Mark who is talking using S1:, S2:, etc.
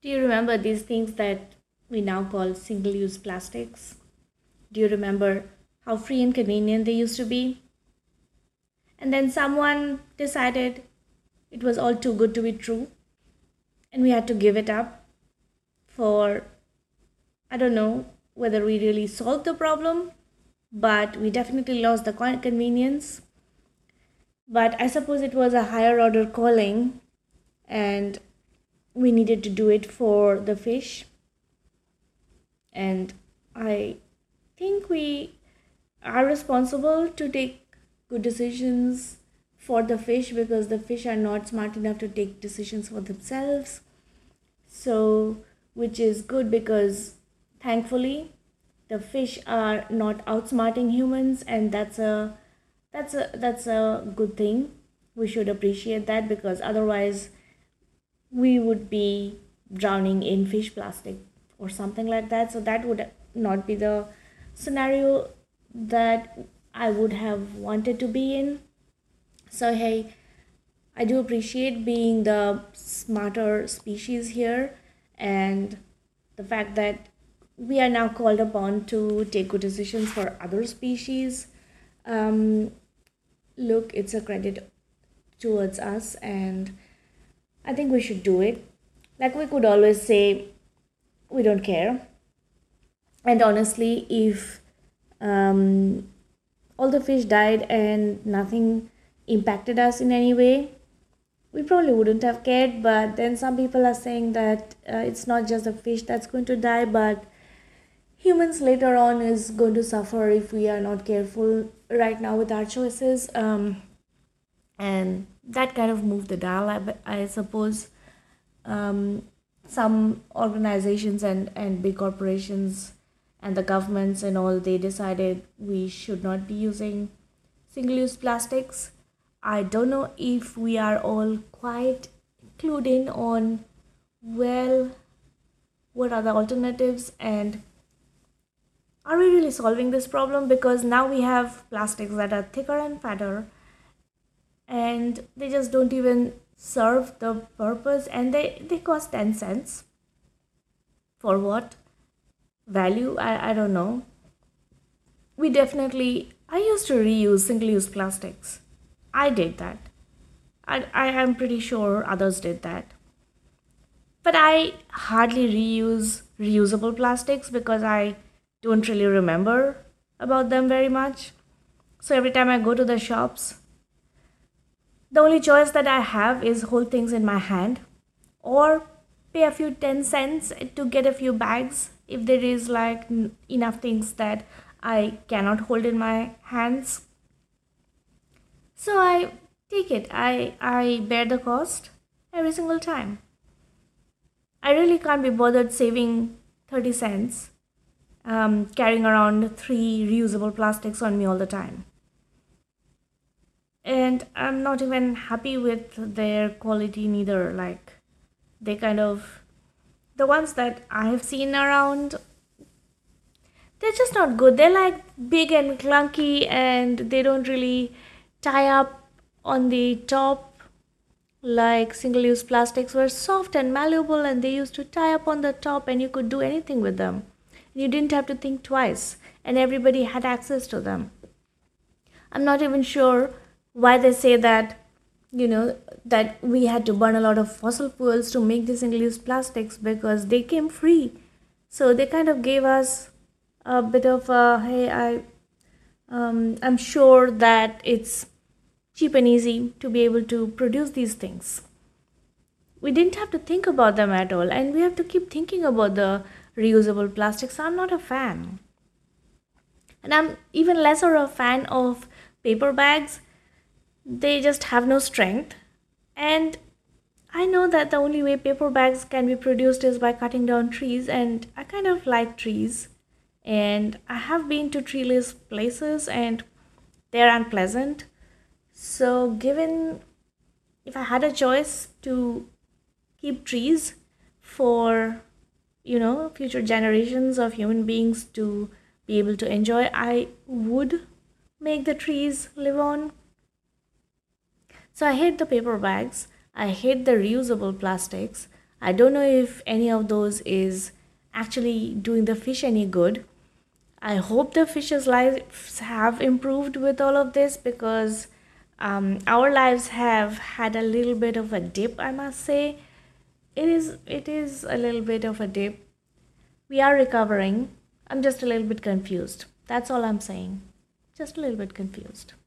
S1: Do you remember these things that we now call single use plastics? Do you remember how free and convenient they used to be? And then someone decided it was all too good to be true, and we had to give it up for, I don't know whether we really solved the problem, but we definitely lost the convenience. But I suppose it was a higher order calling, and we needed to do it for the fish. And I think we are responsible to take good decisions for the fish because the fish are not smart enough to take decisions for themselves. So, which is good because thankfully the fish are not outsmarting humans, and that's a good thing. We should appreciate that because otherwise we would be drowning in fish plastic or something like that. So that would not be the scenario that I would have wanted to be in. So hey, I do appreciate being the smarter species here, and the fact that we are now called upon to take good decisions for other species. um, Look, it's a credit towards us, and I think we should do it. Like, we could always say we don't care, and honestly, if um, all the fish died and nothing impacted us in any way, we probably wouldn't have cared. But then some people are saying that it's not just the fish that's going to die, but humans later on is going to suffer if we are not careful right now with our choices. And that kind of moved the dial, I suppose. Some organizations and big corporations and the governments and all, they decided we should not be using single-use plastics. I don't know if we are all quite clued in on, well, what are the alternatives, and are we really solving this problem? Because now we have plastics that are thicker and fatter, and they just don't even serve the purpose, and they cost 10 cents. For what value? I don't know. We definitely, I used to reuse single-use plastics. I did that. I am pretty sure others did that. But I hardly reuse reusable plastics because I don't really remember about them very much. So every time I go to the shops, the only choice that I have is hold things in my hand or pay a few 10 cents to get a few bags if there is like enough things that I cannot hold in my hands. So I take it. I bear the cost every single time. I really can't be bothered saving 30 cents carrying around 3 reusable plastics on me all the time. And I'm not even happy with their quality neither. Like, they kind of, the ones that I have seen around, they're just not good. They're like big and clunky, and they don't really tie up on the top. Like, single-use plastics were soft and malleable, and they used to tie up on the top, and you could do anything with them. You didn't have to think twice, and everybody had access to them. I'm not even sure why they say that, that we had to burn a lot of fossil fuels to make the single-use plastics, because they came free. So they kind of gave us a bit of a, hey, I'm sure that it's cheap and easy to be able to produce these things. We didn't have to think about them at all, and we have to keep thinking about the reusable plastics. I'm not a fan. And I'm even lesser a fan of paper bags. They just have no strength. And I know that the only way paper bags can be produced is by cutting down trees, and I kind of like trees. And I have been to treeless places, and they're unpleasant. So, given if I had a choice to keep trees for, future generations of human beings to be able to enjoy, I would make the trees live on. So I hate the paper bags. I hate the reusable plastics. I don't know if any of those is actually doing the fish any good. I hope the fish's lives have improved with all of this, because our lives have had a little bit of a dip, I must say. It is a little bit of a dip. We are recovering. I'm just a little bit confused. That's all I'm saying. Just a little bit confused.